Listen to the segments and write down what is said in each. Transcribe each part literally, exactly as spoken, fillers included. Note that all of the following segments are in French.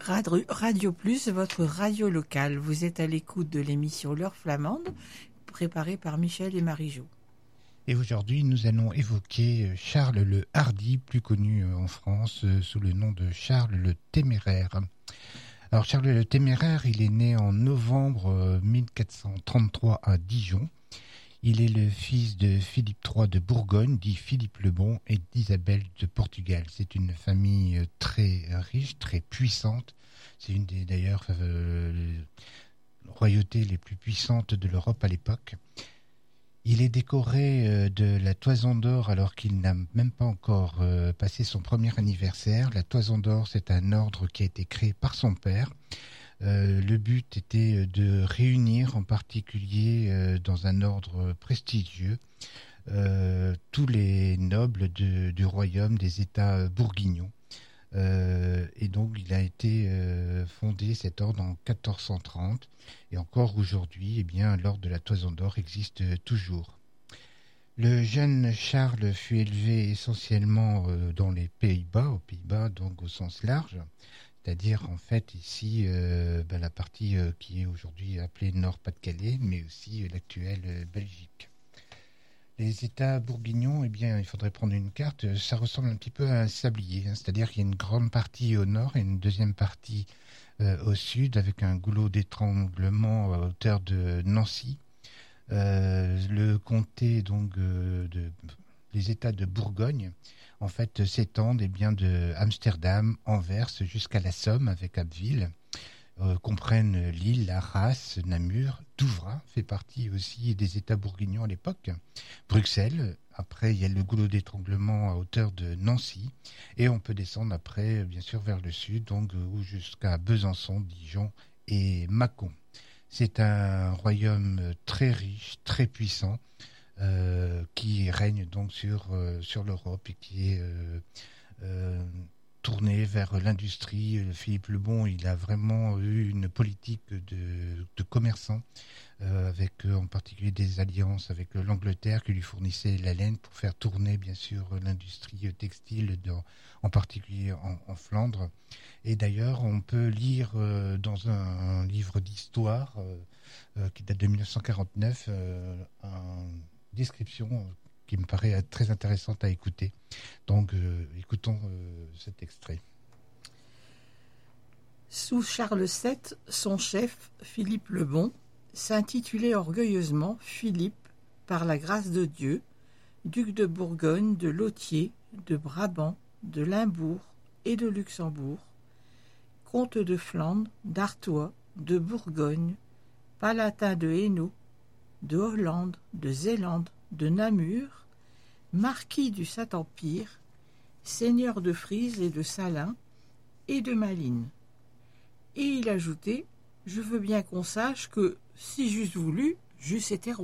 Radio, Radio Plus, votre radio locale. Vous êtes à l'écoute de l'émission L'Heure Flamande, préparée par Michel et Marie-Jo. Et aujourd'hui, nous allons évoquer Charles le Hardi, plus connu en France sous le nom de Charles le Téméraire. Alors Charles le Téméraire, il est né en novembre mille quatre cent trente-trois à Dijon. Il est le fils de Philippe trois de Bourgogne, dit Philippe le Bon, et d'Isabelle de Portugal. C'est une famille très riche, très puissante. C'est une des, d'ailleurs, euh, royautés les plus puissantes de l'Europe à l'époque. Il est décoré euh, de la Toison d'Or alors qu'il n'a même pas encore euh, passé son premier anniversaire. La Toison d'Or, c'est un ordre qui a été créé par son père. Euh, le but était de réunir en particulier euh, dans un ordre prestigieux euh, tous les nobles de, du royaume des États bourguignons. Euh, et donc il a été euh, fondé cet ordre en quatorze cent trente et encore aujourd'hui, eh bien, l'ordre de la Toison d'Or existe toujours. Le jeune Charles fut élevé essentiellement euh, dans les Pays-Bas, aux Pays-Bas donc au sens large. C'est-à-dire, en fait, ici, euh, ben, la partie euh, qui est aujourd'hui appelée Nord-Pas-de-Calais, mais aussi euh, l'actuelle euh, Belgique. Les États bourguignons, eh bien, il faudrait prendre une carte, ça ressemble un petit peu à un sablier, hein, c'est-à-dire qu'il y a une grande partie au nord et une deuxième partie euh, au sud, avec un goulot d'étranglement à hauteur de Nancy. Euh, le comté, donc, euh, de, les États de Bourgogne, en fait, s'étendent eh bien, de Amsterdam, Anvers, jusqu'à la Somme, avec Abbeville, euh, comprennent Lille, Arras, Namur, Douvrin, fait partie aussi des États bourguignons à l'époque, Bruxelles, après il y a le goulot d'étranglement à hauteur de Nancy, et on peut descendre après, bien sûr, vers le sud, donc jusqu'à Besançon, Dijon et Mâcon. C'est un royaume très riche, très puissant, Euh, qui règne donc sur, euh, sur l'Europe et qui est euh, euh, tourné vers l'industrie. Philippe le Bon, il a vraiment eu une politique de, de commerçant, euh, avec euh, en particulier des alliances avec euh, l'Angleterre qui lui fournissait la laine pour faire tourner bien sûr l'industrie textile, dans, en particulier en, en Flandre. Et d'ailleurs, on peut lire euh, dans un, un livre d'histoire euh, euh, qui date de dix-neuf cent quarante-neuf euh, un description qui me paraît très intéressante à écouter. Donc, euh, écoutons euh, cet extrait. Sous Charles sept, son chef, Philippe le Bon, s'intitulait orgueilleusement Philippe, par la grâce de Dieu, duc de Bourgogne, de Lothier, de Brabant, de Limbourg et de Luxembourg, comte de Flandre, d'Artois, de Bourgogne, palatin de Hainaut, de Hollande, de Zélande, de Namur, marquis du Saint-Empire, seigneur de Frise et de Salins et de Malines. Et il ajoutait « Je veux bien qu'on sache que, si j'eusse voulu, j'eusse été roi ».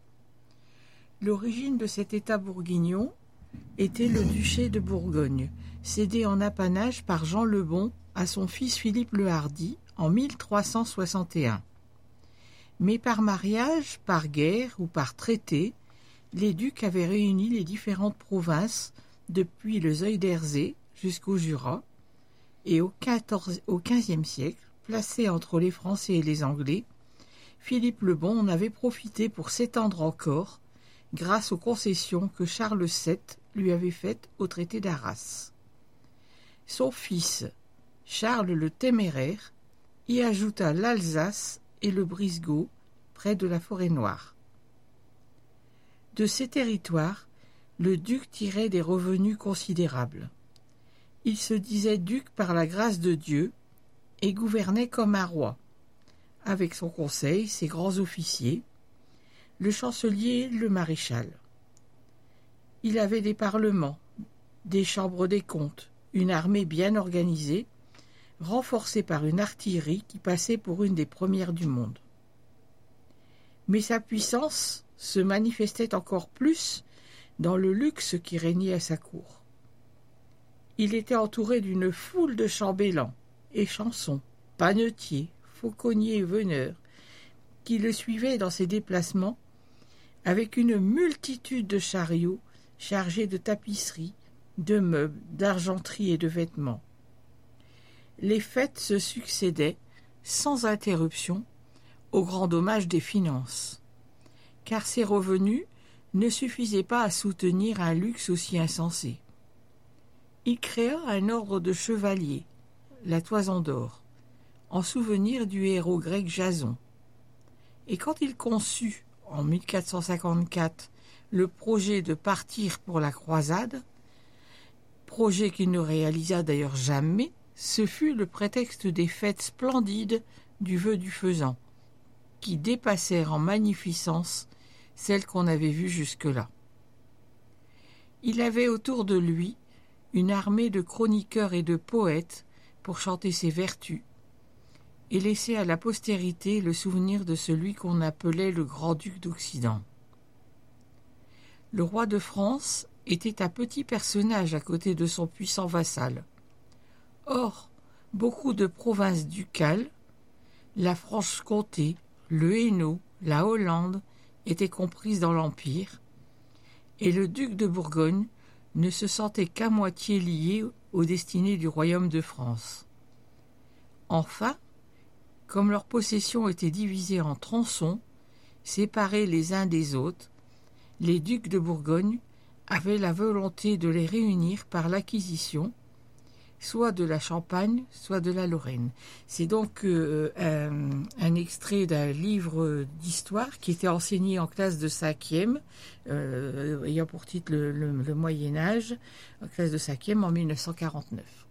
L'origine de cet état bourguignon était le duché de Bourgogne, cédé en apanage par Jean le Bon à son fils Philippe le Hardi en mille trois cent soixante et un. Mais par mariage, par guerre ou par traité, les ducs avaient réuni les différentes provinces depuis le Zuiderzee jusqu'au Jura, et au quinzième siècle, placé entre les Français et les Anglais, Philippe le Bon en avait profité pour s'étendre encore grâce aux concessions que Charles sept lui avait faites au traité d'Arras. Son fils, Charles le Téméraire, y ajouta l'Alsace et le Brisgau, près de la Forêt-Noire. De ces territoires, le duc tirait des revenus considérables. Il se disait duc par la grâce de Dieu et gouvernait comme un roi, avec son conseil, ses grands officiers, le chancelier, le maréchal. Il avait des parlements, des chambres des comptes, une armée bien organisée, renforcée par une artillerie qui passait pour une des premières du monde. Mais sa puissance se manifestait encore plus dans le luxe qui régnait à sa cour. Il était entouré d'une foule de chambellans et chansons, panetiers, fauconniers et veneurs, qui le suivaient dans ses déplacements avec une multitude de chariots chargés de tapisseries, de meubles, d'argenterie et de vêtements. les fêtes se succédaient, sans interruption, au grand dommage des finances, car ces revenus ne suffisaient pas à soutenir un luxe aussi insensé. Il créa un ordre de chevaliers, la Toison d'Or, en souvenir du héros grec Jason. Et quand il conçut, en mille quatre cent cinquante-quatre, le projet de partir pour la croisade, projet qu'il ne réalisa d'ailleurs jamais, ce fut le prétexte des fêtes splendides du vœu du faisan, qui dépassèrent en magnificence celles qu'on avait vues jusque-là. Il avait autour de lui une armée de chroniqueurs et de poètes pour chanter ses vertus et laisser à la postérité le souvenir de celui qu'on appelait le grand-duc d'Occident. Le roi de France était un petit personnage à côté de son puissant vassal. Or, beaucoup de provinces ducales, la Franche-Comté, le Hainaut, la Hollande, étaient comprises dans l'Empire, et le duc de Bourgogne ne se sentait qu'à moitié lié aux destinées du royaume de France. Enfin, comme leurs possessions étaient divisées en tronçons, séparés les uns des autres, les ducs de Bourgogne avaient la volonté de les réunir par l'acquisition, soit de la Champagne, soit de la Lorraine. C'est donc euh, un, un extrait d'un livre d'histoire qui était enseigné en classe de cinquième, euh, ayant pour titre le, le, le Moyen-Âge, en classe de cinquième en mille neuf cent quarante-neuf.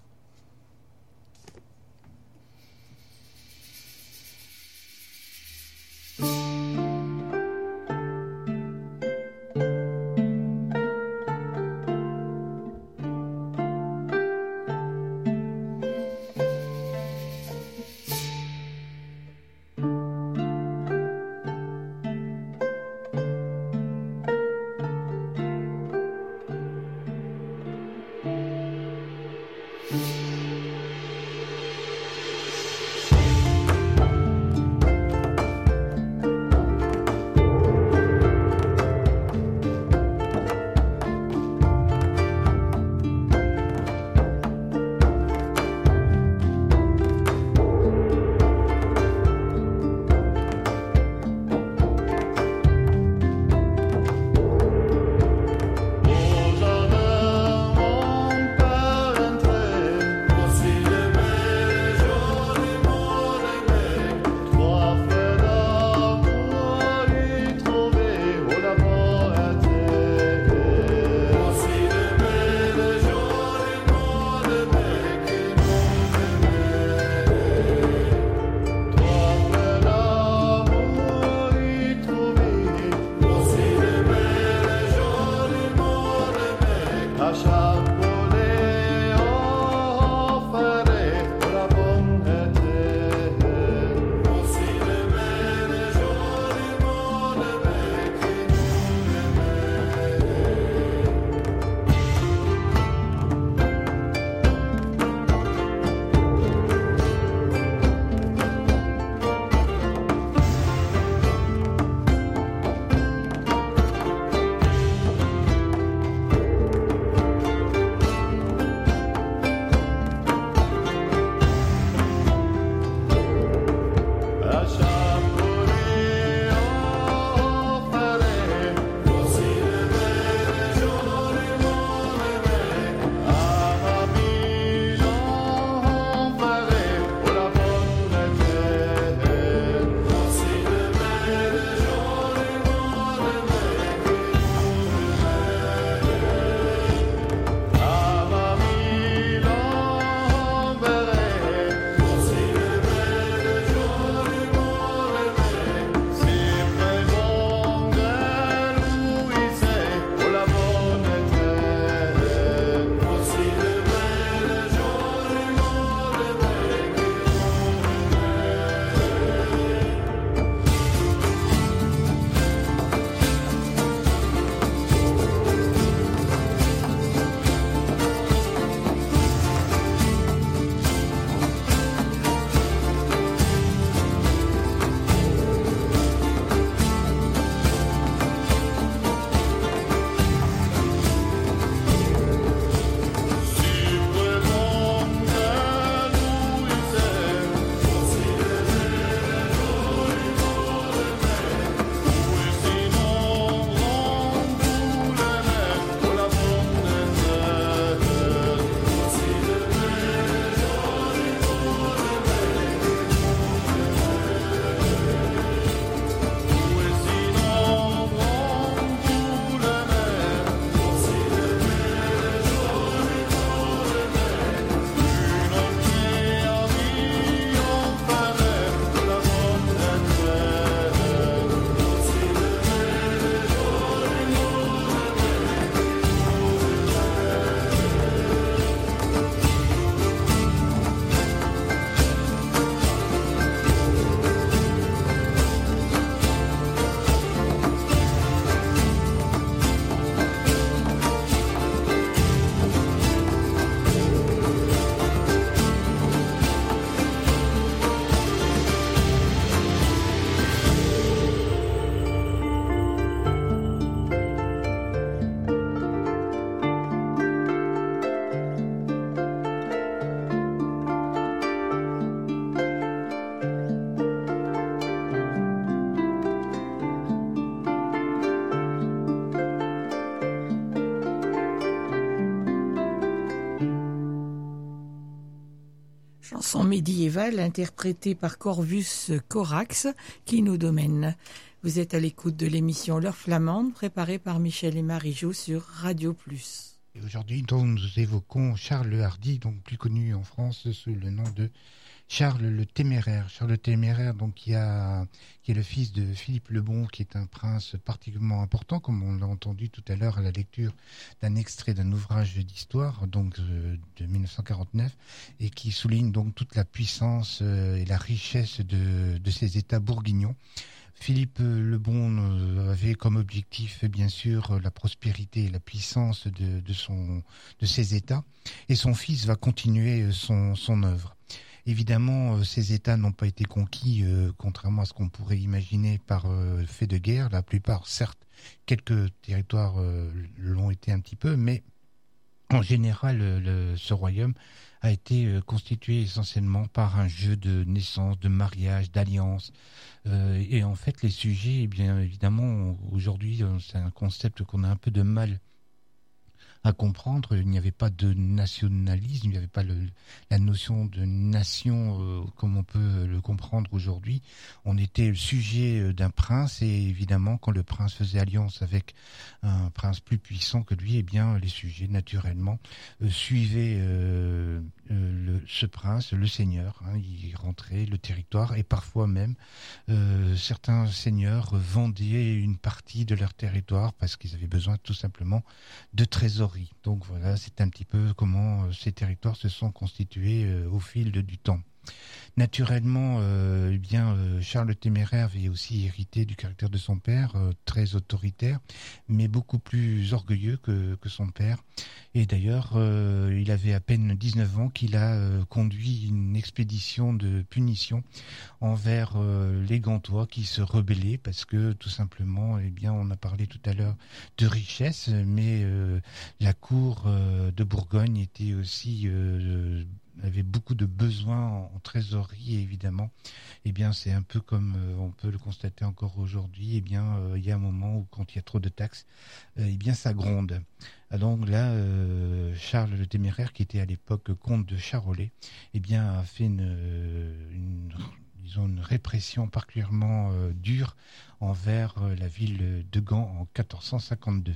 Chanson médiévale interprétée par Corvus Corax qui nous domine. Vous êtes à l'écoute de l'émission L'Heure Flamande préparée par Michel et Marie-Jo sur Radio Plus. Et aujourd'hui, donc, nous évoquons Charles le Hardi, donc plus connu en France sous le nom de Charles le Téméraire. Charles le Téméraire, donc, qui, a, qui est le fils de Philippe le Bon, qui est un prince particulièrement important, comme on l'a entendu tout à l'heure à la lecture d'un extrait d'un ouvrage d'histoire, donc euh, de dix-neuf cent quarante-neuf, et qui souligne donc toute la puissance euh, et la richesse de, de ces États bourguignons. Philippe le Bon avait comme objectif, bien sûr, la prospérité et la puissance de, de, son, de ses États, et son fils va continuer son, son œuvre. Évidemment, ces États n'ont pas été conquis, euh, contrairement à ce qu'on pourrait imaginer, par euh, fait de guerre. La plupart, certes, quelques territoires euh, l'ont été un petit peu, mais en général, le, ce royaume a été euh, constitué essentiellement par un jeu de naissance, de mariage, d'alliance. Euh, et en fait, les sujets, eh bien évidemment, aujourd'hui, c'est un concept qu'on a un peu de mal à comprendre. Il n'y avait pas de nationalisme, il n'y avait pas le, la notion de nation euh, comme on peut le comprendre aujourd'hui. On était le sujet d'un prince, et évidemment, quand le prince faisait alliance avec un prince plus puissant que lui, eh bien, les sujets, naturellement, euh, suivaient euh, euh, le, ce prince, le seigneur. Hein, il rentrait le territoire, et parfois même, euh, certains seigneurs vendaient une partie de leur territoire parce qu'ils avaient besoin tout simplement de trésors. Donc voilà, c'est un petit peu comment euh, ces territoires se sont constitués euh, au fil de, du temps. Naturellement, euh, eh bien, euh, Charles le Téméraire avait aussi hérité du caractère de son père, euh, très autoritaire, mais beaucoup plus orgueilleux que, que son père. Et d'ailleurs, euh, il avait à peine dix-neuf ans qu'il a euh, conduit une expédition de punition envers euh, les Gantois qui se rebellaient parce que, tout simplement, eh bien, on a parlé tout à l'heure de richesse, mais euh, la cour euh, de Bourgogne était aussi... Euh, avait beaucoup de besoins en, en trésorerie, et évidemment, eh bien, c'est un peu comme euh, on peut le constater encore aujourd'hui. Eh bien, euh, il y a un moment où, quand il y a trop de taxes, euh, eh bien, ça gronde. Ah, donc là, euh, Charles le Téméraire, qui était à l'époque comte de Charolais, eh bien, a fait une, une, disons, une répression particulièrement euh, dure envers euh, la ville de Gand en quatorze cent cinquante-deux.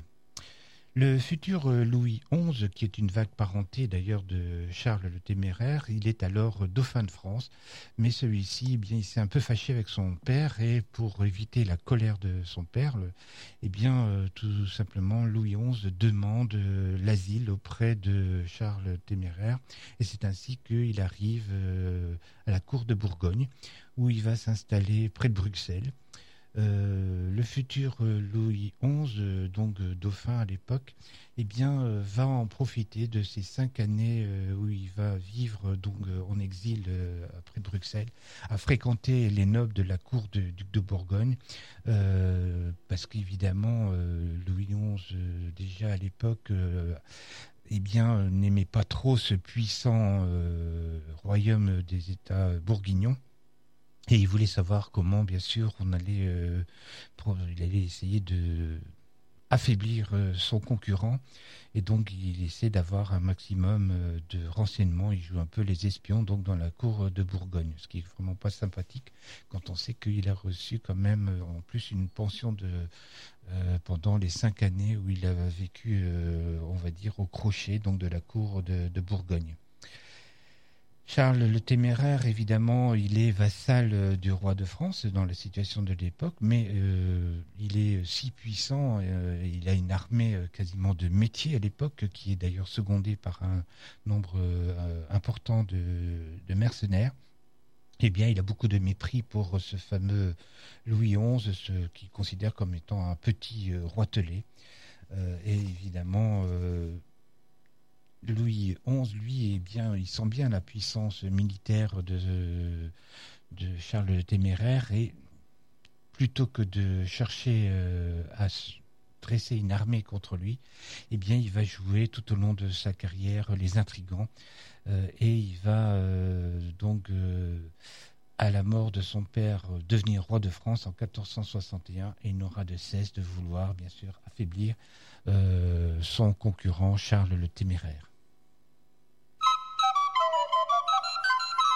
Le futur Louis onze, qui est une vague parenté d'ailleurs de Charles le Téméraire, il est alors dauphin de France, mais celui-ci, eh bien, il s'est un peu fâché avec son père, et pour éviter la colère de son père, le, eh bien, euh, tout simplement, Louis onze demande euh, l'asile auprès de Charles le Téméraire, et c'est ainsi qu'il arrive euh, à la cour de Bourgogne, où il va s'installer près de Bruxelles. Euh, le futur euh, Louis onze, euh, donc euh, dauphin à l'époque, eh bien, euh, va en profiter de ces cinq années euh, où il va vivre donc euh, en exil euh, près de Bruxelles, à fréquenter les nobles de la cour du duc de Bourgogne, euh, parce qu'évidemment euh, Louis onze, euh, déjà à l'époque, euh, eh bien, euh, n'aimait pas trop ce puissant euh, royaume des États bourguignons. Et il voulait savoir comment, bien sûr, on allait, euh, il allait essayer de affaiblir euh, son concurrent. Et donc, il essaie d'avoir un maximum euh, de renseignements. Il joue un peu les espions, donc, dans la cour de Bourgogne. Ce qui est vraiment pas sympathique quand on sait qu'il a reçu quand même, euh, en plus, une pension de, euh, pendant les cinq années où il a vécu, euh, on va dire, au crochet, donc, de la cour de, de Bourgogne. Charles le Téméraire, évidemment, il est vassal du roi de France dans la situation de l'époque, mais euh, il est si puissant, euh, il a une armée quasiment de métier à l'époque, qui est d'ailleurs secondée par un nombre euh, important de, de mercenaires. Eh bien, il a beaucoup de mépris pour ce fameux Louis onze, ce qu'il considère comme étant un petit euh, roitelet. Euh, et évidemment... Euh, Louis onze, lui, est bien, il sent bien la puissance militaire de, de Charles le Téméraire, et plutôt que de chercher euh, à dresser une armée contre lui, eh bien, il va jouer tout au long de sa carrière les intrigants, euh, et il va euh, donc, euh, à la mort de son père, euh, devenir roi de France en quatorze cent soixante et un, et il n'aura de cesse de vouloir, bien sûr, affaiblir euh, son concurrent Charles le Téméraire.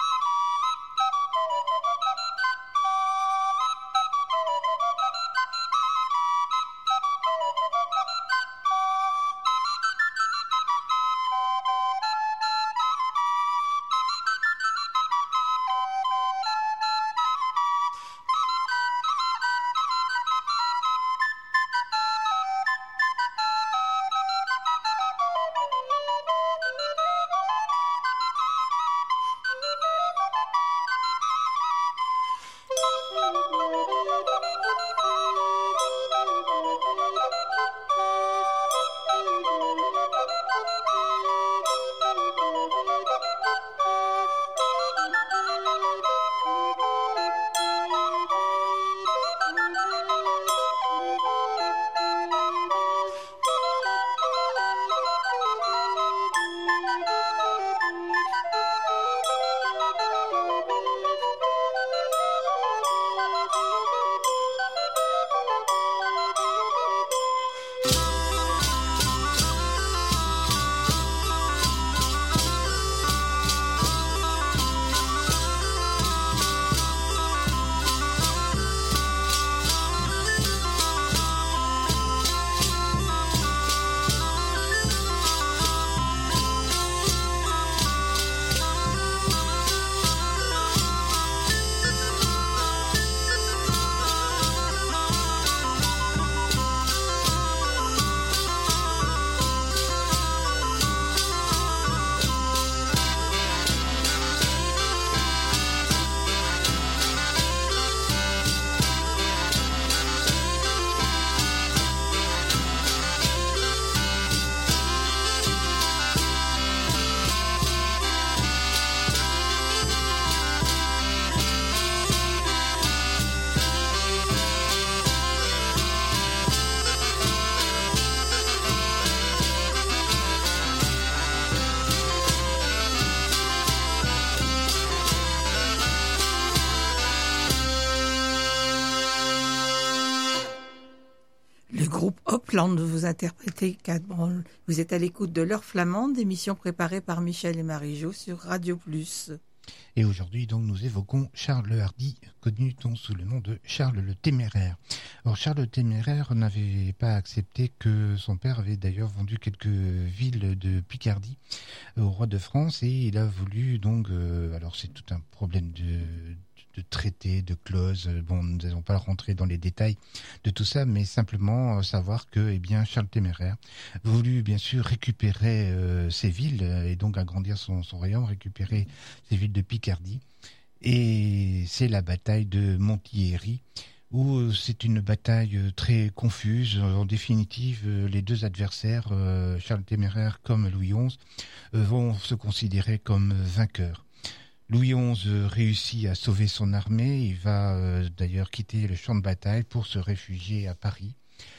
groupe Hopland, vous interprétez quatre branles. Vous êtes à l'écoute de l'heure flamande, émission préparée par Michel et Marie-Jo sur Radio Plus. Et aujourd'hui, donc, nous évoquons Charles le Hardi, connu donc sous le nom de Charles le Téméraire. Alors, Charles le Téméraire n'avait pas accepté que son père avait d'ailleurs vendu quelques villes de Picardie au roi de France, et il a voulu donc, euh, alors c'est tout un problème de, de traité, de clause. Bon, nous n'allons pas rentrer dans les détails de tout ça, mais simplement savoir que, eh bien, Charles Téméraire a voulu bien sûr récupérer euh, ces villes et donc agrandir son, son royaume, récupérer ces villes de Picardie. Et c'est la bataille de Montieri, où c'est une bataille très confuse. En définitive, les deux adversaires, Charles Téméraire comme Louis onze, vont se considérer comme vainqueurs. Louis onze réussit à sauver son armée. Il va euh, d'ailleurs quitter le champ de bataille pour se réfugier à Paris.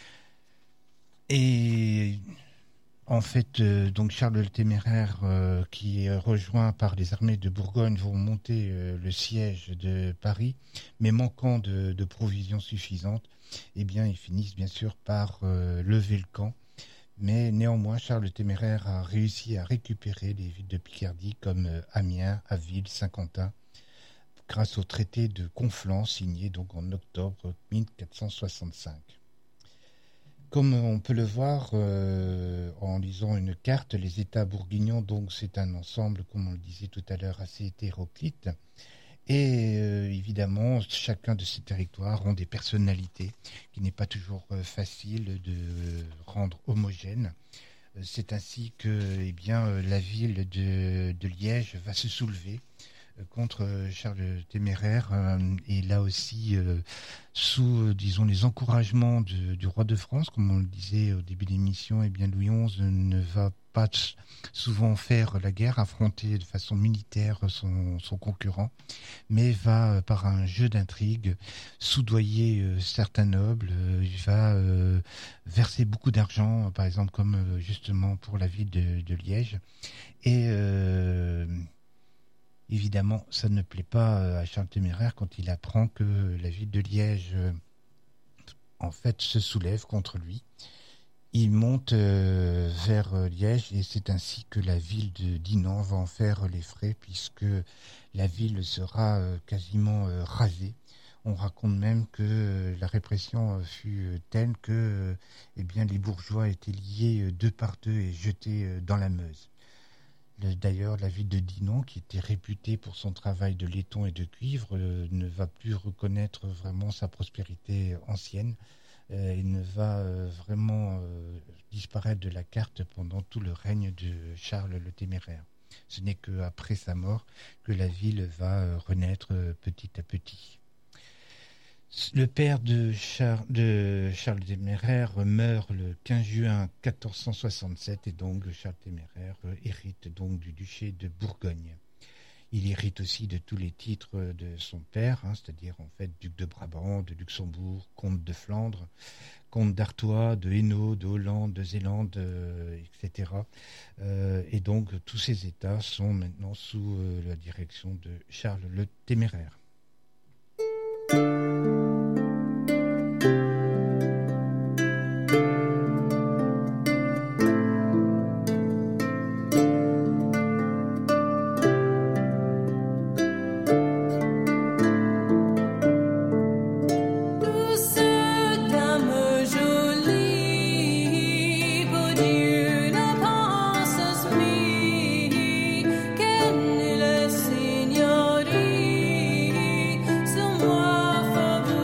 Et en fait, euh, donc Charles le Téméraire, euh, qui est rejoint par les armées de Bourgogne, vont monter euh, le siège de Paris, mais manquant de, de provisions suffisantes, eh bien, ils finissent bien sûr par euh, lever le camp. Mais néanmoins, Charles le Téméraire a réussi à récupérer les villes de Picardie comme Amiens, Abbeville, Saint-Quentin, grâce au traité de Conflans signé donc en octobre mille quatre cent soixante-cinq. Comme on peut le voir euh, en lisant une carte, les États bourguignons, donc c'est un ensemble, comme on le disait tout à l'heure, assez hétéroclite. Et euh, évidemment, chacun de ces territoires ont des personnalités qui n'est pas toujours euh, facile de euh, rendre homogènes. Euh, c'est ainsi que eh bien, euh, la ville de, de Liège va se soulever euh, contre euh, Charles le Téméraire, euh, et là aussi euh, sous, euh, disons, les encouragements de, du roi de France, comme on le disait au début de l'émission. Eh bien, Louis onze ne va pas souvent faire la guerre, affronter de façon militaire son, son concurrent, mais va, par un jeu d'intrigue, soudoyer euh, certains nobles. Euh, il va euh, verser beaucoup d'argent, par exemple, comme euh, justement pour la ville de, de Liège. Et euh, évidemment, ça ne plaît pas à Charles Téméraire quand il apprend que la ville de Liège, euh, en fait, se soulève contre lui. Il monte euh, vers euh, Liège, et c'est ainsi que la ville de Dinan va en faire les frais, puisque la ville sera euh, quasiment euh, rasée. On raconte même que euh, la répression euh, fut euh, telle que euh, eh bien, les bourgeois étaient liés euh, deux par deux et jetés euh, dans la Meuse. Le, d'ailleurs, la ville de Dinan, qui était réputée pour son travail de laiton et de cuivre, euh, ne va plus reconnaître vraiment sa prospérité ancienne. Euh, il ne va euh, vraiment euh, disparaître de la carte pendant tout le règne de Charles le Téméraire. Ce n'est qu'après sa mort que la ville va euh, renaître euh, petit à petit. Le père de, Char- de Charles le Téméraire meurt le quinze juin quatorze cent soixante-sept, et donc Charles Téméraire euh, hérite donc du duché de Bourgogne. Il hérite aussi de tous les titres de son père, hein, c'est-à-dire en fait duc de Brabant, de Luxembourg, comte de Flandre, comte d'Artois, de Hainaut, de Hollande, de Zélande, euh, et cetera. Euh, et donc tous ces États sont maintenant sous euh, la direction de Charles le Téméraire. Signori, sur moi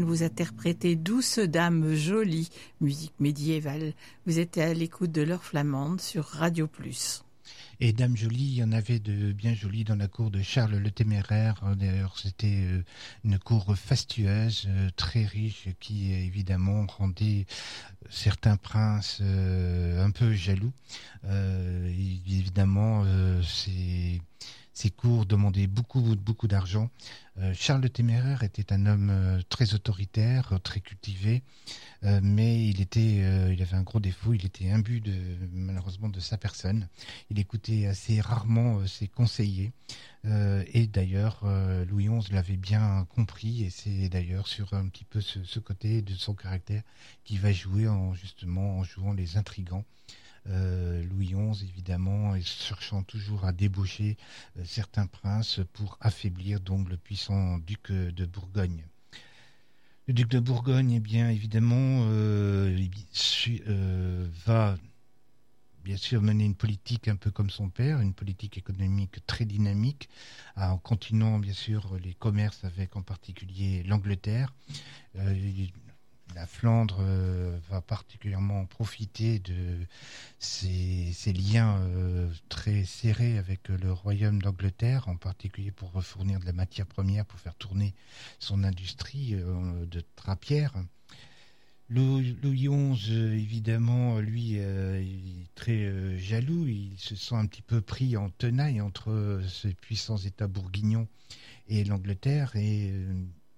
vous interpréter Douce Dame Jolie, musique médiévale. Vous êtes à l'écoute de l'heure flamande sur Radio Plus. Et Dame Jolie, il y en avait de bien jolies dans la cour de Charles le Téméraire. D'ailleurs, c'était une cour fastueuse, très riche, qui évidemment rendait certains princes un peu jaloux. Euh, évidemment, ces, ces cours demandaient beaucoup, beaucoup d'argent. Euh, Charles le Téméraire était un homme euh, très autoritaire, très cultivé, euh, mais il était, euh, il avait un gros défaut, il était imbu de, malheureusement de sa personne. Il écoutait assez rarement euh, ses conseillers, euh, et d'ailleurs euh, Louis onze l'avait bien compris, et c'est d'ailleurs sur un petit peu ce, ce côté de son caractère qu'il va jouer en justement en jouant les intrigants. Euh, Louis onze, évidemment, est cherchant toujours à débaucher euh, certains princes pour affaiblir donc le puissant duc de Bourgogne. Le duc de Bourgogne, eh bien évidemment, euh, euh, va bien sûr mener une politique un peu comme son père, une politique économique très dynamique, en continuant bien sûr les commerces avec en particulier l'Angleterre. Euh, La Flandre euh, va particulièrement profiter de ces, ces liens euh, très serrés avec le royaume d'Angleterre, en particulier pour fournir de la matière première pour faire tourner son industrie euh, de drapière. Louis, Louis onze, euh, évidemment, lui, euh, il est très euh, jaloux. Il se sent un petit peu pris en tenaille entre euh, ces puissants États bourguignons et l'Angleterre, et euh,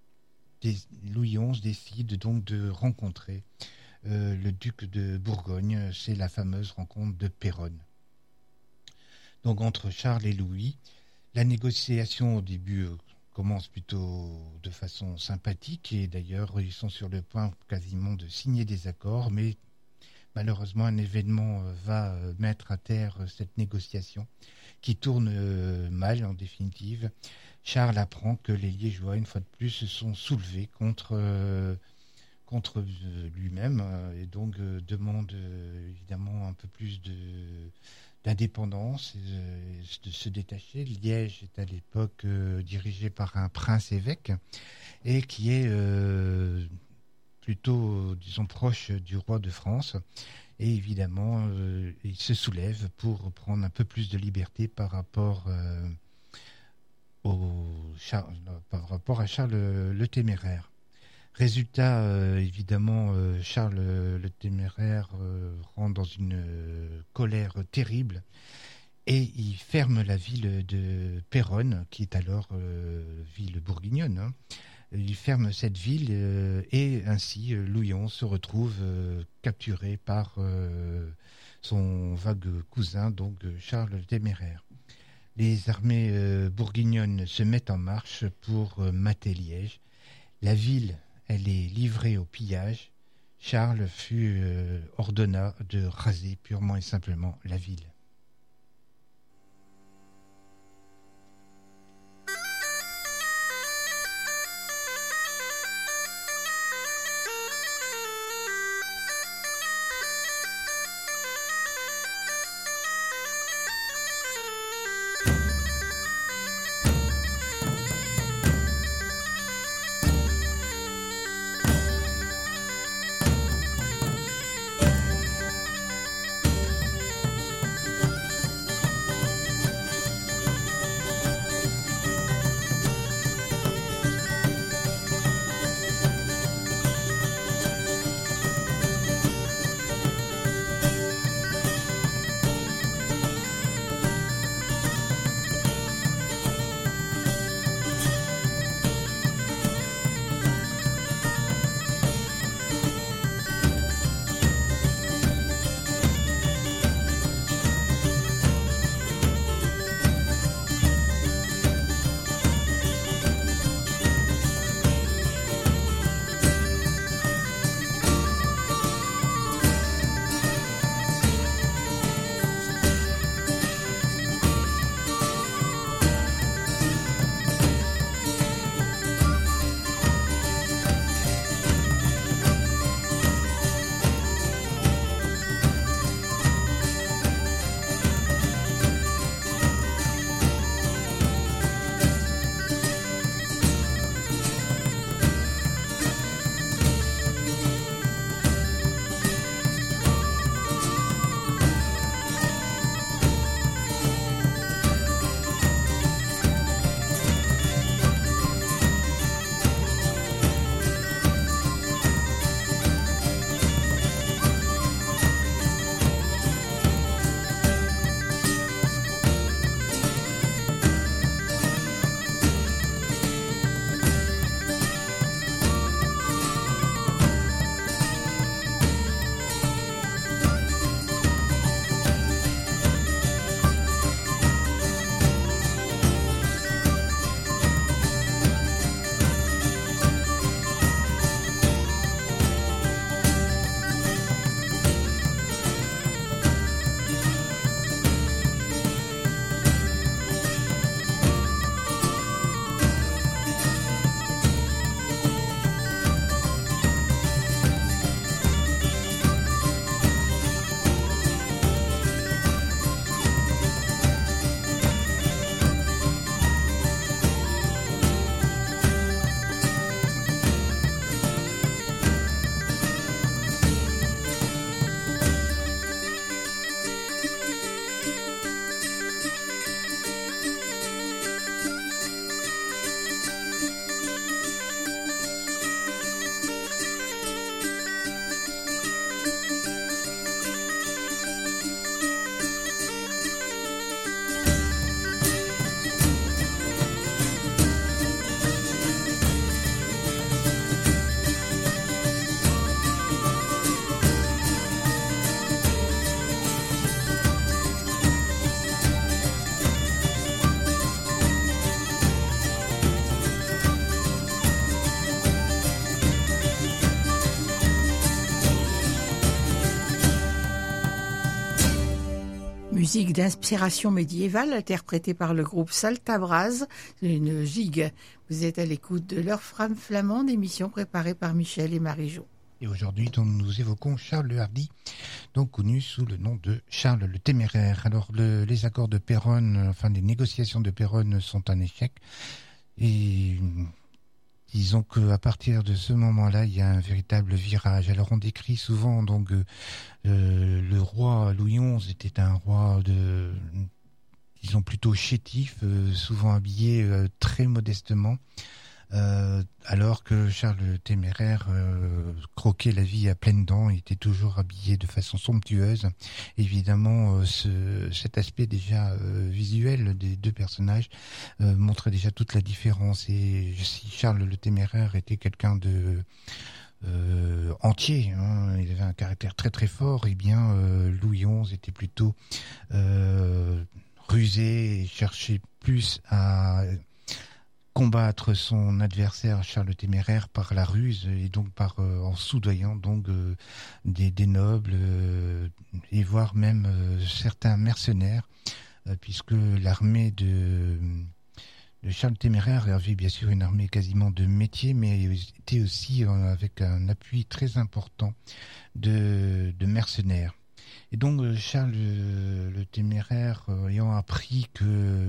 Louis onze décide donc de rencontrer euh, le duc de Bourgogne. C'est la fameuse rencontre de Péronne. Donc entre Charles et Louis, la négociation au début euh, commence plutôt de façon sympathique, et d'ailleurs ils sont sur le point quasiment de signer des accords, mais malheureusement un événement euh, va euh, mettre à terre euh, cette négociation qui tourne euh, mal en définitive. Charles apprend que les Liégeois, une fois de plus, se sont soulevés contre, euh, contre euh, lui-même, euh, et donc euh, demande euh, évidemment un peu plus de, d'indépendance, et, euh, de se détacher. Liège est à l'époque euh, dirigé par un prince-évêque, et qui est euh, plutôt, disons, proche du roi de France. Et évidemment, euh, il se soulève pour prendre un peu plus de liberté par rapport euh, Au Char... par rapport à Charles le Téméraire. Résultat, euh, évidemment, euh, Charles le Téméraire euh, rentre dans une euh, colère terrible, et il ferme la ville de Péronne, qui est alors euh, ville bourguignonne. Hein. Il ferme cette ville, euh, et ainsi euh, Louis onze se retrouve euh, capturé par euh, son vague cousin, donc Charles le Téméraire. Les armées euh, bourguignonnes se mettent en marche pour euh, mater Liège. La ville, elle est livrée au pillage. Charles fut euh, ordonna de raser purement et simplement la ville. musique d'inspiration médiévale interprétée par le groupe Saltabraz, une gigue. Vous êtes à l'écoute de l'heure flamande, émission préparée par Michel et Marie-Jo. Et aujourd'hui, nous évoquons Charles le Hardi, donc connu sous le nom de Charles le Téméraire. Alors, le, les accords de Péronne, enfin les négociations de Péronne sont un échec. Et disons qu'à partir de ce moment-là, il y a un véritable virage. Alors, on décrit souvent donc euh, le roi Louis onze était un roi de, disons plutôt chétif, euh, souvent habillé euh, très modestement. Euh, alors que Charles le Téméraire euh, croquait la vie à pleines dents, il était toujours habillé de façon somptueuse. Évidemment, euh, ce, cet aspect déjà euh, visuel des deux personnages euh, montre déjà toute la différence. Et si Charles le Téméraire était quelqu'un de euh, entier, hein, il avait un caractère très très fort, et bien euh, Louis onze était plutôt euh, rusé et cherchait plus à combattre son adversaire Charles le Téméraire par la ruse et donc par euh, en soudoyant donc euh, des, des nobles euh, et voire même euh, certains mercenaires euh, puisque l'armée de, de Charles le Téméraire avait bien sûr une armée quasiment de métier mais était aussi euh, avec un appui très important de, de mercenaires. Et donc Charles le, le Téméraire, euh, ayant appris que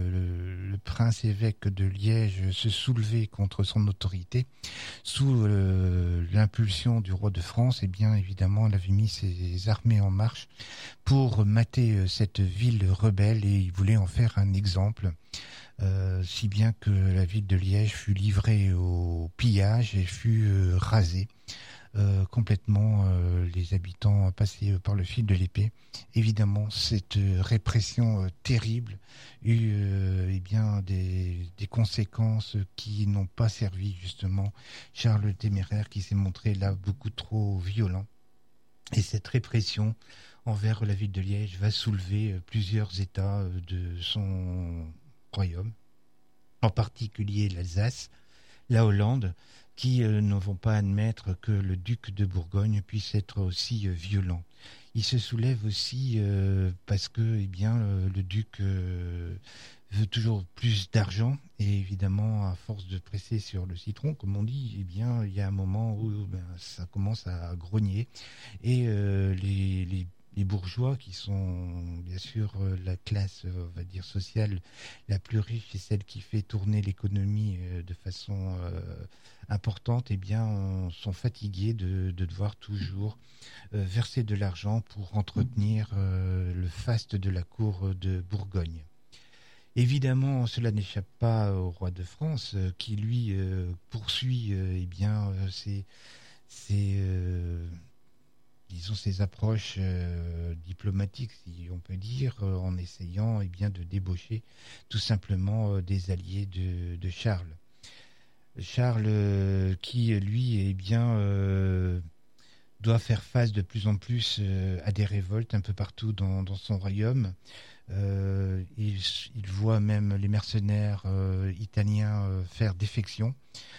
le, le prince évêque de Liège se soulevait contre son autorité, sous euh, l'impulsion du roi de France, eh bien évidemment, il avait mis ses armées en marche pour mater euh, cette ville rebelle et il voulait en faire un exemple. Euh, si bien que la ville de Liège fut livrée au pillage et fut euh, rasée. Euh, complètement euh, les habitants passés par le fil de l'épée. Évidemment, cette euh, répression euh, terrible eut euh, eh bien des, des conséquences qui n'ont pas servi justement Charles le Téméraire qui s'est montré là beaucoup trop violent. Et cette répression envers la ville de Liège va soulever euh, plusieurs États euh, de son royaume, en particulier l'Alsace, la Hollande, qui euh, ne vont pas admettre que le duc de Bourgogne puisse être aussi euh, violent. Il se soulève aussi euh, parce que eh bien, euh, le duc euh, veut toujours plus d'argent et évidemment, à force de presser sur le citron, comme on dit, eh bien, il y a un moment où ben, ça commence à grogner et euh, les, les Les bourgeois, qui sont bien sûr la classe, on va dire, sociale la plus riche et celle qui fait tourner l'économie de façon euh, importante, eh bien, sont fatigués de, de devoir toujours euh, verser de l'argent pour entretenir euh, le faste de la cour de Bourgogne. Évidemment, cela n'échappe pas au roi de France, euh, qui lui euh, poursuit, euh, eh bien, euh, ses, ses euh, disons ces approches euh, diplomatiques, si on peut dire, euh, en essayant eh bien, de débaucher tout simplement euh, des alliés de, de Charles. Charles euh, qui, lui, eh bien, euh, doit faire face de plus en plus euh, à des révoltes un peu partout dans, dans son royaume. Euh, il, il voit même les mercenaires euh, italiens euh, faire défection.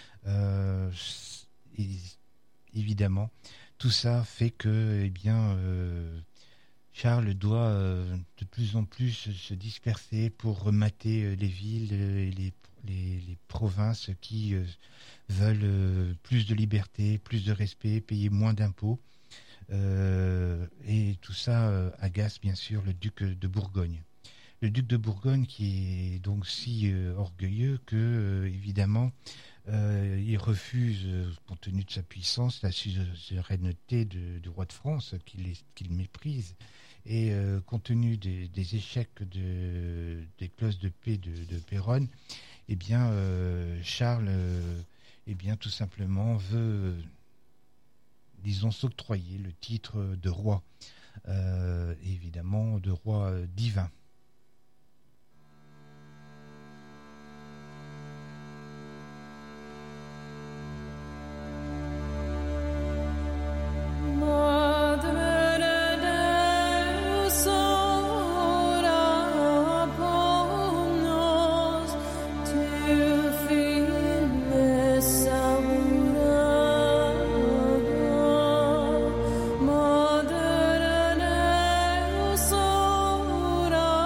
Euh, et, évidemment, tout ça fait que, eh bien, euh, Charles doit euh, de plus en plus se disperser pour remater les villes et les, les, les provinces qui euh, veulent euh, plus de liberté, plus de respect, payer moins d'impôts. Euh, et tout ça euh, agace bien sûr le duc de Bourgogne. Le duc de Bourgogne qui est donc si euh, orgueilleux que, euh, évidemment, Euh, il refuse, euh, compte tenu de sa puissance, la suzeraineté de, du roi de France, qu'il, est, qu'il méprise. Et euh, compte tenu des, des échecs de, des clauses de paix de, de Péronne, eh bien, euh, Charles, euh, eh bien, tout simplement, veut, euh, disons, s'octroyer le titre de roi, euh, évidemment, de roi euh, divin. Mother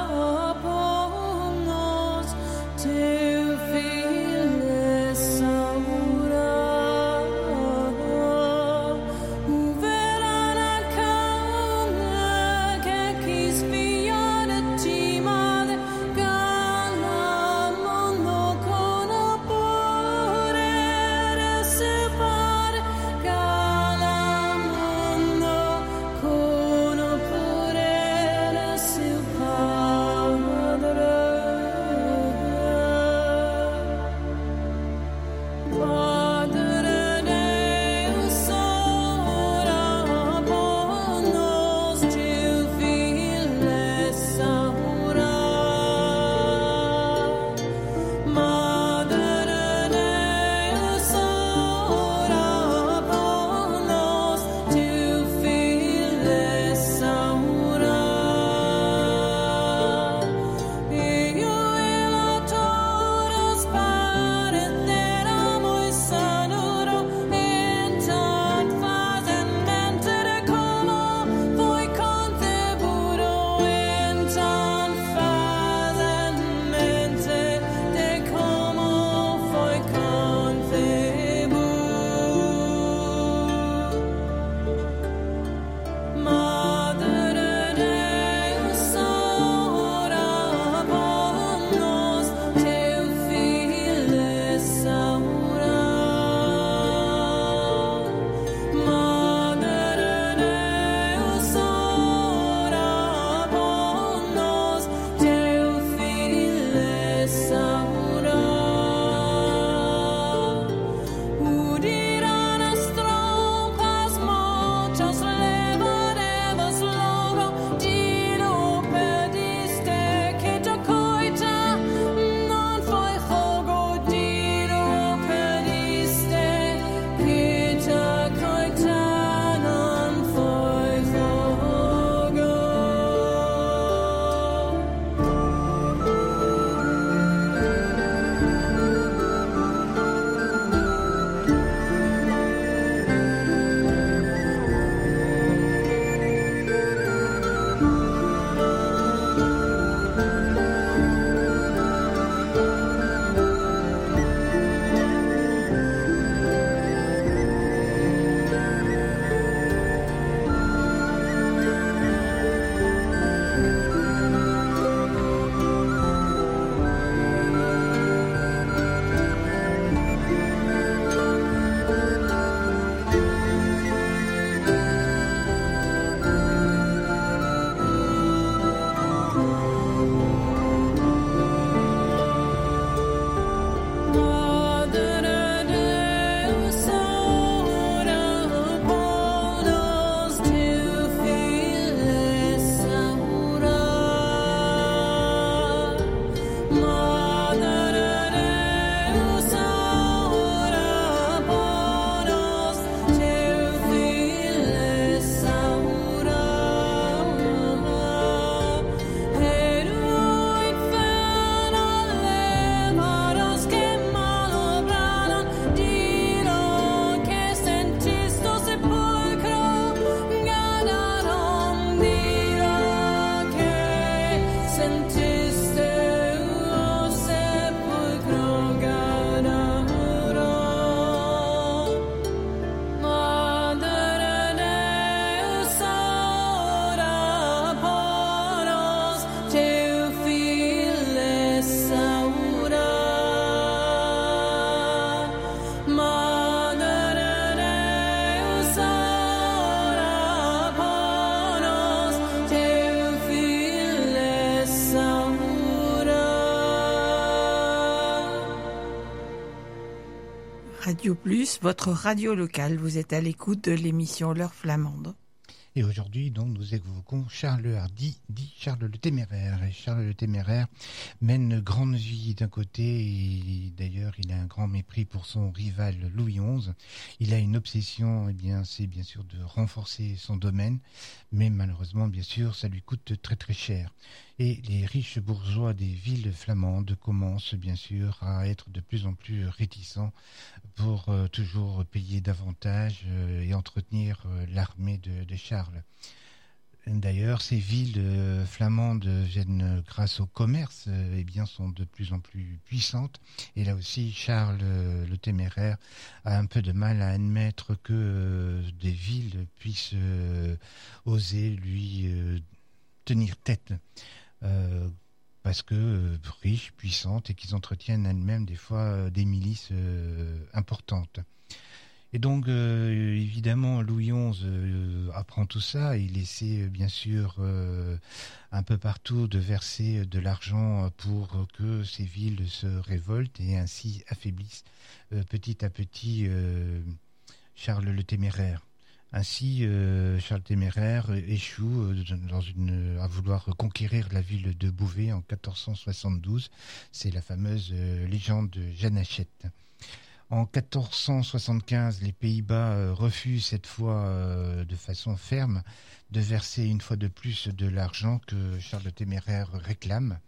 Radio Plus, votre radio locale. Vous êtes à l'écoute de l'émission L'Heure Flamande. Et aujourd'hui, donc, nous évoquons Charles le Hardi, dit Charles le Téméraire. Et Charles le Téméraire mène une grande vie d'un côté, et d'ailleurs, il a un grand mépris pour son rival Louis onze. Il a une obsession, eh bien, c'est bien sûr de renforcer son domaine, mais malheureusement, bien sûr, ça lui coûte très très cher. Et les riches bourgeois des villes flamandes commencent bien sûr à être de plus en plus réticents pour euh, toujours payer davantage euh, et entretenir euh, l'armée de, de Charles. D'ailleurs, ces villes euh, flamandes viennent grâce au commerce, euh, eh bien, sont de plus en plus puissantes. Et là aussi, Charles euh, le Téméraire a un peu de mal à admettre que euh, des villes puissent euh, oser lui euh, tenir tête. Euh, parce que euh, riches, puissantes, et qu'ils entretiennent elles-mêmes des fois euh, des milices euh, importantes. Et donc, euh, évidemment, Louis onze euh, apprend tout ça. Il essaie, euh, bien sûr, euh, un peu partout de verser de l'argent pour que ces villes se révoltent et ainsi affaiblissent euh, petit à petit euh, Charles le Téméraire. Ainsi, euh, Charles Téméraire échoue euh, dans une, à vouloir conquérir la ville de Beauvais en quatorze cent soixante-douze. C'est la fameuse euh, légende de Jeanne Hachette. En quatorze cent soixante-quinze, les Pays-Bas euh, refusent cette fois euh, de façon ferme de verser une fois de plus de l'argent que Charles le Téméraire réclame.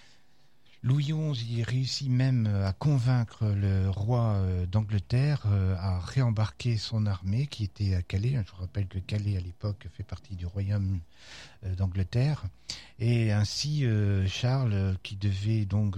Louis onze y réussit même à convaincre le roi d'Angleterre à réembarquer son armée qui était à Calais. Je vous rappelle que Calais à l'époque fait partie du royaume d'Angleterre. Et ainsi Charles, qui devait donc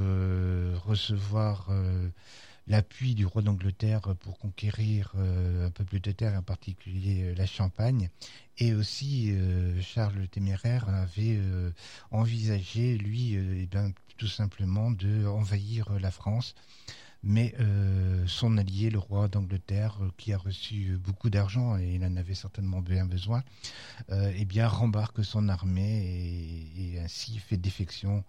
recevoir l'appui du roi d'Angleterre pour conquérir un peu plus de terre, en particulier la Champagne, et aussi Charles le Téméraire avait envisagé, lui, eh bien, tout simplement de envahir la France, mais euh, son allié, le roi d'Angleterre, qui a reçu beaucoup d'argent et il en avait certainement bien besoin, euh, eh bien rembarque son armée et, et ainsi fait défection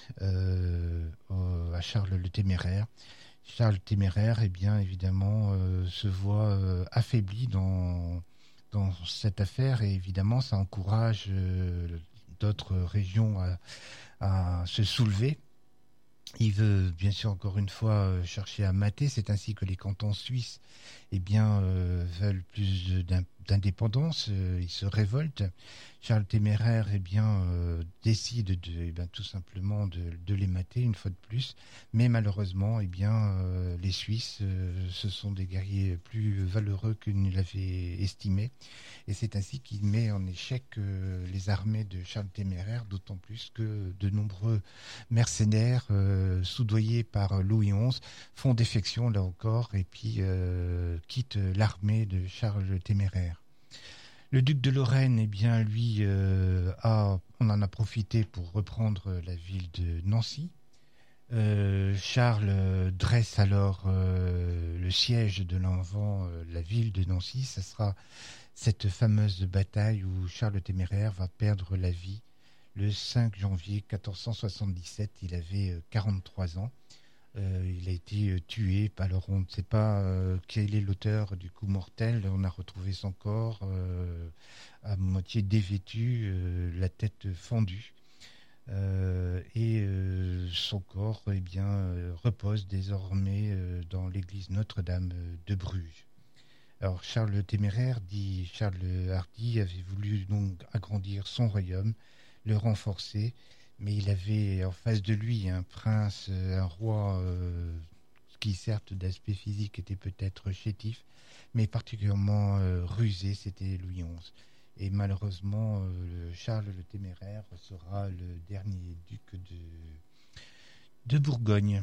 euh, à Charles le Téméraire. Charles le Téméraire, eh bien évidemment, euh, se voit euh, affaibli dans dans cette affaire et évidemment ça encourage euh, d'autres régions à, à se soulever. Il veut bien sûr encore une fois chercher à mater, c'est ainsi que les cantons suisses eh bien, euh, veulent plus d'indépendance, euh, ils se révoltent. Charles Téméraire eh bien, euh, décide de, eh bien, tout simplement de, de les mater une fois de plus, mais malheureusement eh bien, euh, les Suisses, euh, ce sont des guerriers plus valeureux que ne l'avaient estimé, et c'est ainsi qu'il met en échec euh, les armées de Charles Téméraire, d'autant plus que de nombreux mercenaires euh, soudoyés par Louis onze font défection là encore et puis euh, quittent l'armée de Charles le Téméraire. Le duc de Lorraine, eh bien, lui, euh, a, on en a profité pour reprendre la ville de Nancy. Euh, Charles dresse alors euh, le siège de l'Envent, euh, la ville de Nancy. Ce sera cette fameuse bataille où Charles le Téméraire va perdre la vie le cinq janvier quatorze cent soixante-dix-sept. Il avait quarante-trois ans. Euh, il a été euh, tué. Alors on ne sait pas euh, quel est l'auteur du coup mortel. On a retrouvé son corps euh, à moitié dévêtu, euh, la tête fendue. Euh, et euh, son corps eh bien, euh, repose désormais euh, dans l'église Notre-Dame de Bruges. Alors Charles le Téméraire, dit Charles le Hardi, avait voulu donc agrandir son royaume, le renforcer, mais il avait en face de lui un prince, un roi euh, qui certes d'aspect physique était peut-être chétif, mais particulièrement euh, rusé, c'était Louis onze. Et malheureusement, euh, Charles le Téméraire sera le dernier duc de, de Bourgogne.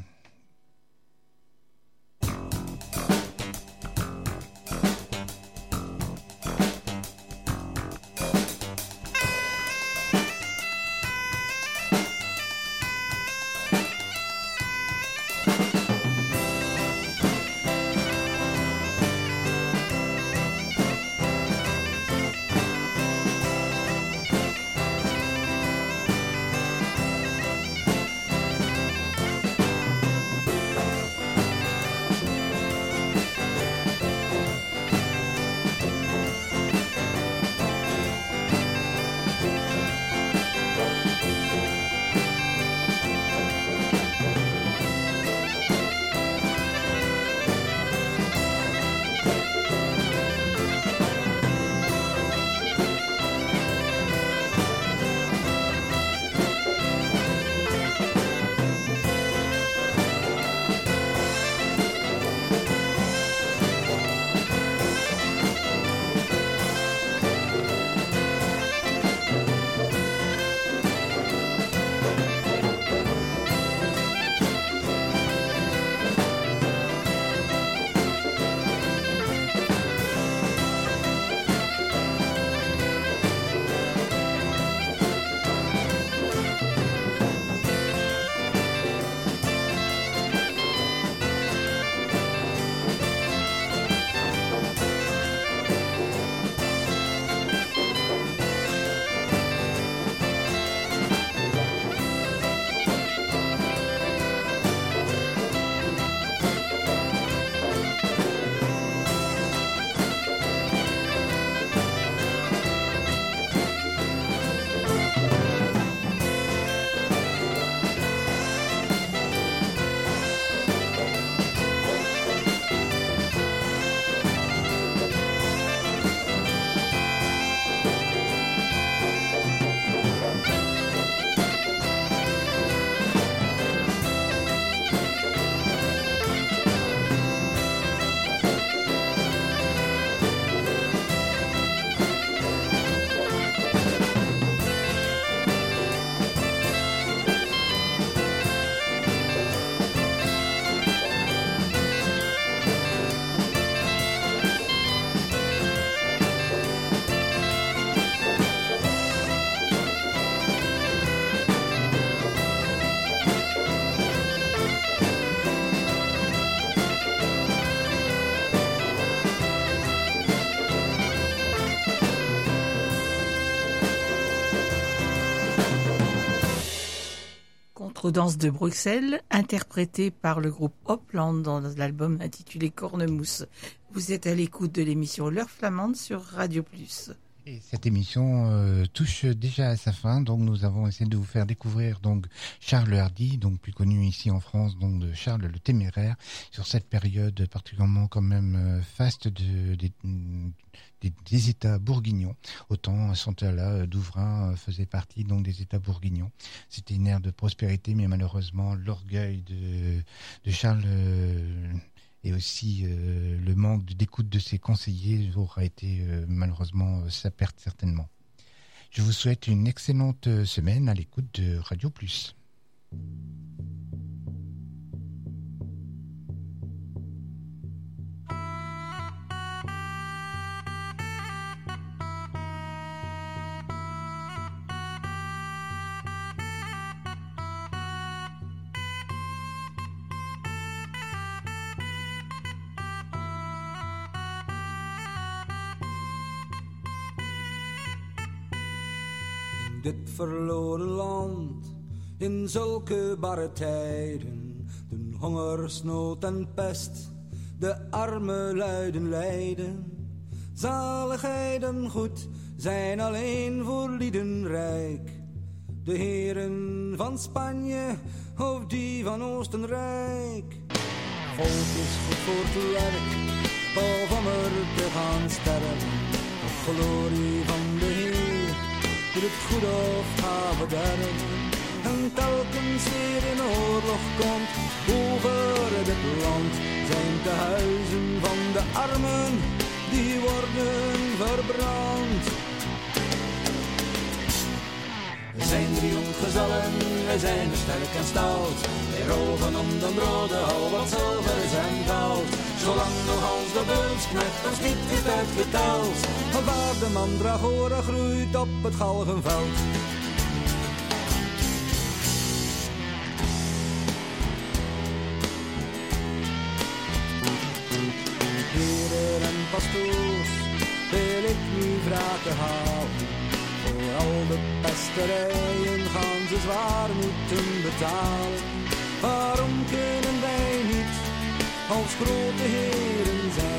Contredanse de Bruxelles, interprétée par le groupe Hopland dans l'album intitulé Cornemousse. Vous êtes à l'écoute de l'émission L'Heure Flamande sur Radio Plus. Et cette émission euh, touche déjà à sa fin, donc nous avons essayé de vous faire découvrir donc Charles le Hardy, donc plus connu ici en France donc de Charles le Téméraire, sur cette période particulièrement quand même euh, faste de, de, de, des États bourguignons. Autant Santala d'Ouvrin faisait partie donc des États bourguignons. C'était une ère de prospérité, mais malheureusement l'orgueil de, de Charles euh, et aussi euh, le manque d'écoute de ses conseillers aura été euh, malheureusement euh, sa perte certainement. Je vous souhaite une excellente semaine à l'écoute de Radio Plus. Dit verloren land, in zulke barre tijden, de hongersnood en pest, de arme luiden lijden. Zaligheid en goed zijn alleen voor lieden rijk. De heren van Spanje of die van Oostenrijk. Volk is goed voor het werk, of om er te gaan sterven. De glorie van de Heer. Doet het goed of gaat verderven. En telkens weer in oorlog komt over dit land. Zijn de huizen van de armen, die worden verbrand. We zijn drie jonggezellen, wij zijn sterk en stout. Wij roven om de broden, al wat zilver is en goud. Zolang nog als de beulsknecht ons niet heeft uitgeteld. Waar de mandragora groeit op het galgenveld. Heren en pastoors, wil ik nu wraken halen. Voor al de pesterijen gaan ze zwaar moeten betalen. Waarom kunnen wij niet als grote heren zijn?